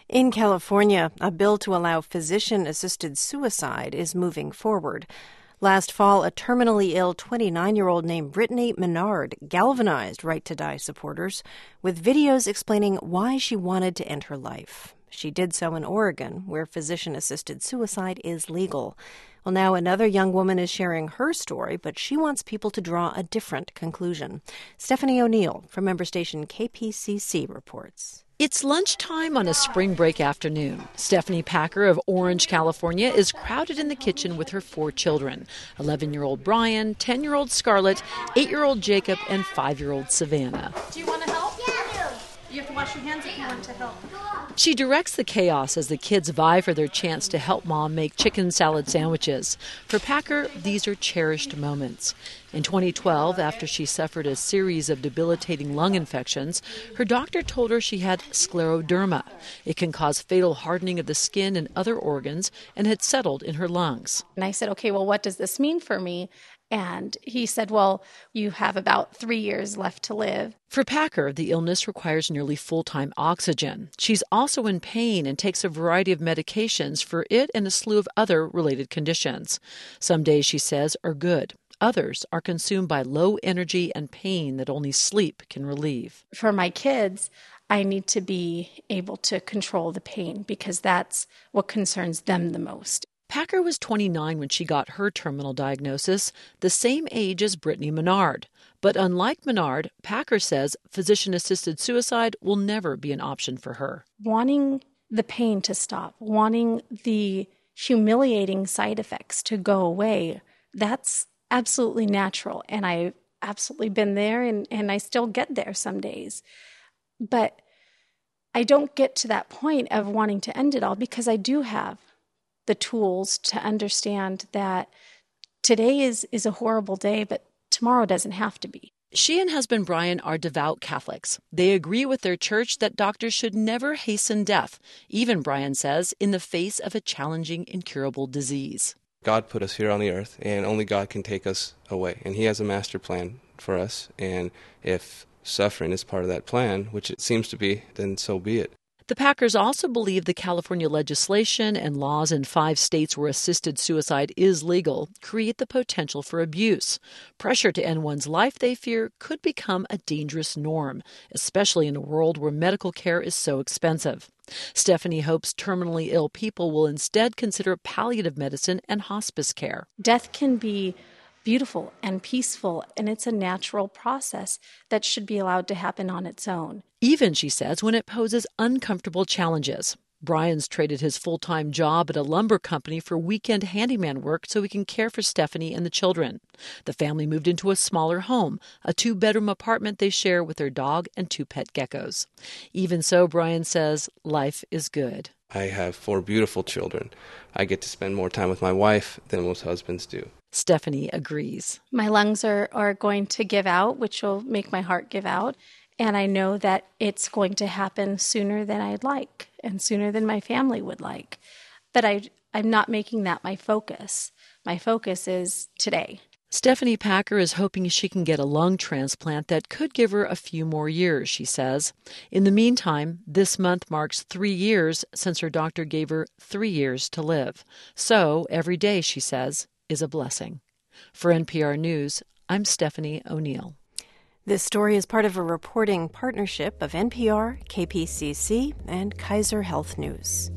In California, a bill to allow physician-assisted suicide is moving forward. Last fall, a terminally ill 29-year-old named Brittany Menard galvanized Right to Die supporters with videos explaining why she wanted to end her life. She did so in Oregon, where physician-assisted suicide is legal. Well, now another young woman is sharing her story, but she wants people to draw a different conclusion. Stephanie O'Neill from member station KPCC reports. It's lunchtime on a spring break afternoon. Stephanie Packer of Orange, California is crowded in the kitchen with her 4 children, 11-year-old Brian, 10-year-old Scarlett, 8-year-old Jacob, and 5-year-old Savannah. Do you want to help? Yeah, I do. You have to wash your hands if you want to help. She directs the chaos as the kids vie for their chance to help Mom make chicken salad sandwiches. For Packer, these are cherished moments. In 2012, after she suffered a series of debilitating lung infections, her doctor told her she had scleroderma. It can cause fatal hardening of the skin and other organs and had settled in her lungs. And I said, okay, well, what does this mean for me? And he said, well, you have about 3 years left to live. For Packer, the illness requires nearly full-time oxygen. She's also in pain and takes a variety of medications for it and a slew of other related conditions. Some days, she says, are good. Others are consumed by low energy and pain that only sleep can relieve. For my kids, I need to be able to control the pain because that's what concerns them the most. Packer was 29 when she got her terminal diagnosis, the same age as Brittany Menard. But unlike Menard, Packer says physician-assisted suicide will never be an option for her. Wanting the pain to stop, wanting the humiliating side effects to go away, that's absolutely natural. And I've absolutely been there, and I still get there some days. But I don't get to that point of wanting to end it all because I do have the tools to understand that today is a horrible day, but tomorrow doesn't have to be. She and husband Brian are devout Catholics. They agree with their church that doctors should never hasten death, even, Brian says, in the face of a challenging, incurable disease. God put us here on the earth, and only God can take us away. And He has a master plan for us, and if suffering is part of that plan, which it seems to be, then so be it. The Packers also believe the California legislation and laws in 5 states where assisted suicide is legal create the potential for abuse. Pressure to end one's life, they fear, could become a dangerous norm, especially in a world where medical care is so expensive. Stephanie hopes terminally ill people will instead consider palliative medicine and hospice care. Death can be beautiful and peaceful, and it's a natural process that should be allowed to happen on its own. Even, she says, when it poses uncomfortable challenges. Brian's traded his full-time job at a lumber company for weekend handyman work so he can care for Stephanie and the children. The family moved into a smaller home, a 2-bedroom apartment they share with their dog and 2 pet geckos. Even so, Brian says, life is good. I have 4 beautiful children. I get to spend more time with my wife than most husbands do. Stephanie agrees. My lungs are going to give out, which will make my heart give out. And I know that it's going to happen sooner than I'd like and sooner than my family would like. But I'm not making that my focus. My focus is today. Stephanie Packer is hoping she can get a lung transplant that could give her a few more years, she says. In the meantime, this month marks 3 years since her doctor gave her 3 years to live. So every day, she says, is a blessing. For NPR News, I'm Stephanie O'Neill. This story is part of a reporting partnership of NPR, KPCC, and Kaiser Health News.